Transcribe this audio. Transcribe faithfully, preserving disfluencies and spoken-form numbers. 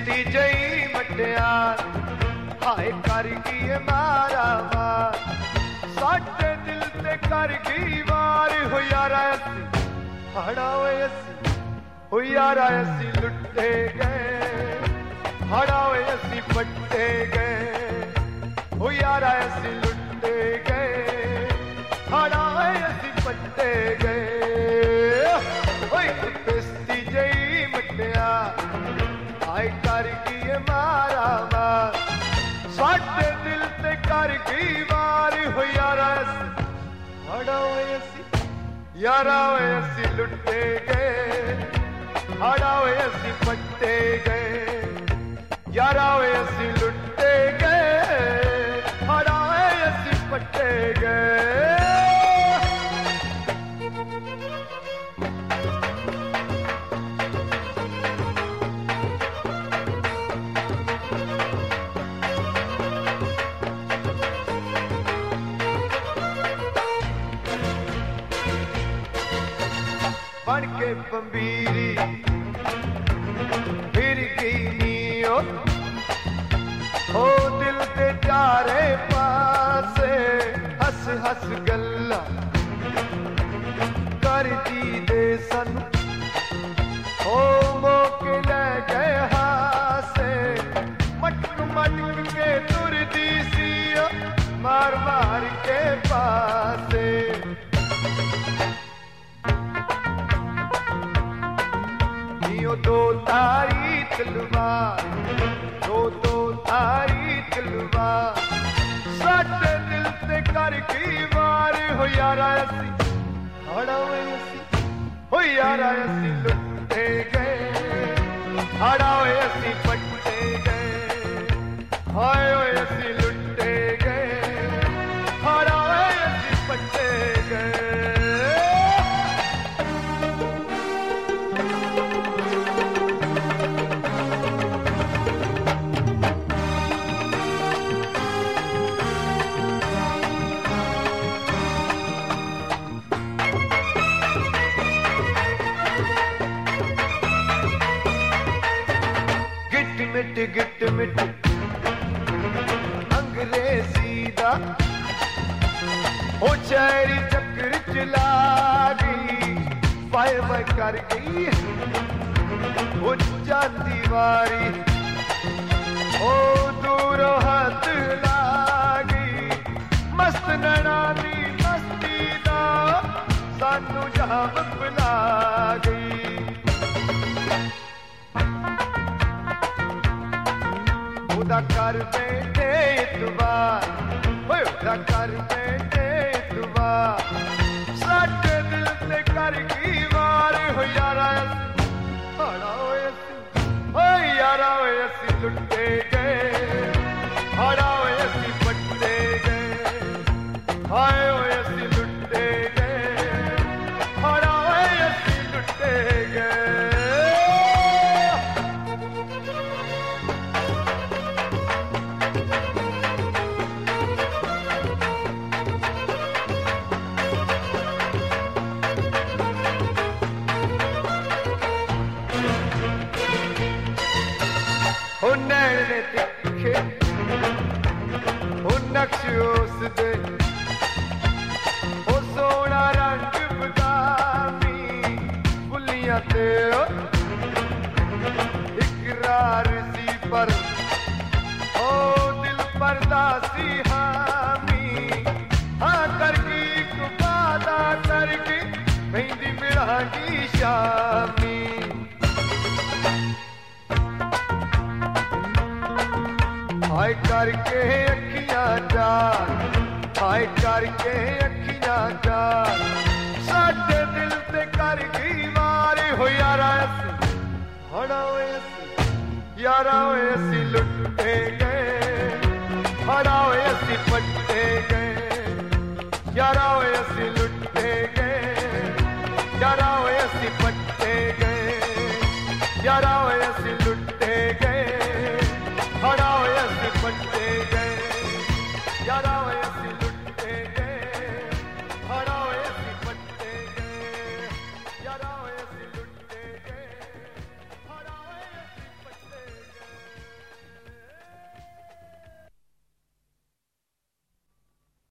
बेस्ती जई मटियार हाय कर गई मारा मार साडे दिल ते कर गई वार हो यारा असी हड़ा होए असी हो यारा असी लुटे गए हड़ा होए असी पट्टे गए हो यारा असी लुटे गए हड़ा होए असी पट्टे गए ओए बेस्ती जई मटियार हाय कर गई मारा मार साडे दिल ते कर गई वार हो यारा असी हड़ा होए असी यारा होए असी लुटे गए हड़ा होए असी पट्टे गए यारा होए असी लुटे गए हड़ा होए असी पट्टे गए बन के बंबीरी फिर गई नीओ ओ दिल ते चारे पासे हस हस गल्ला कर दी दे सन ओ मौके ले गए हासे मटक मटक के तुर दी सी मार मार के पासे दो तारी तलवार दो दो तारी तलवार साडे दिल ते कर गई वार हो यारा असी हड़ा होए असी हो यारा असी लुटे गए हड़ा होए असी पट्टे गए हाय होए असी लुटे गए हड़ा होए असी पट्टे गए मिट गिट मिट अंग्रेजी दा ओ चेरी चक्कर चला गई वाय वाय कर गई ओ चांदी वारी ओ दूर हाथ लागी मस्त नैना दी मस्ती दा सानू जाम पिला गई उदा कर बैठे इतबार ओए उदा कर बैठे इतबार साडे दिल ते कर गई वार हो यारा असी हड़ा होए असी ओ यारा होए असी लुटे गए हड़ा होए असी पट्टे गए हाय होए असी लुटे गए हड़ा होए असी लुटे गए नैने तिखे नक्श उस दे ओ सोना रंग बदामी फुलियां ते इकरार सी पर ओ दिल परदासी हामी हाँ करगी एक वादा करगी मेहंदी मिलागी शामी हाय करके अखियां चार हाय करके अखियां चार साडे दिल ते कर गई वार हो यारा असी हड़ा होए असी यारा होए असी लुटे गए हड़ा होए असी पट्टे गए यारा होए असी लुटे गए यारा होए असी पट्टे गए यारा